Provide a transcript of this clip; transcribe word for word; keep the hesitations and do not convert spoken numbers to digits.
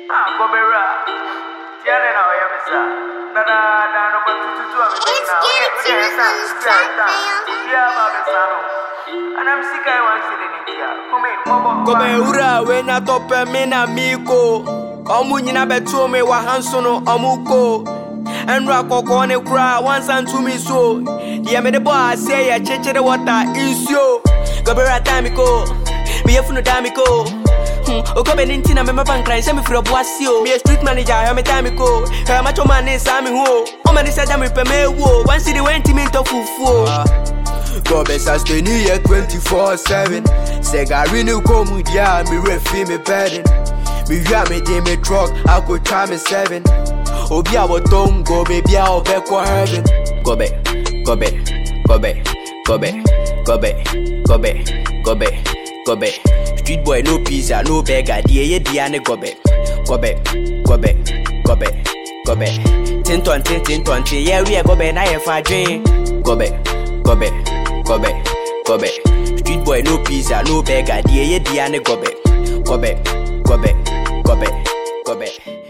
Ah, Gobera. Tiana na oya mesa. Na na na no pa tu tu tu ami na. It's getting serious on this track, fam. Dia ba mesa no. Anam sika e wan sire ni tia. Kome mobo. Gobera we na tope me na miko. Omu nyina beto me wa hanso no omuko. Enra kokko ne kra once and two me so. Dia me the boy say ya cheche the water isio. Gobera time go. Me ye funu time go. Okobe nintina me mapan cry say me fro boasio. Me a street manager ya me time go. Her macho man is ami ho. O man say jam me pe me wo. One city went me to fufu. Gobe sa stay ni ye twenty-four seven. Segari ni komu dia me refi me bedding. Me ya me dey me truck I go try me seven. Obi a wo don go baby a obe ko heaven. Gobe gobe gobe gobe gobe gobe gobe gobe. Street boy no pizza no beggar. Die ye dia ne gobe gobe gobe gobe gobe. Ten twenty ten twenty yeah we gobe na ye fa dwen. Gobe gobe gobe gobe. Street boy no pizza no beggar. Die ye dia ne gobe gobe gobe gobe gobe.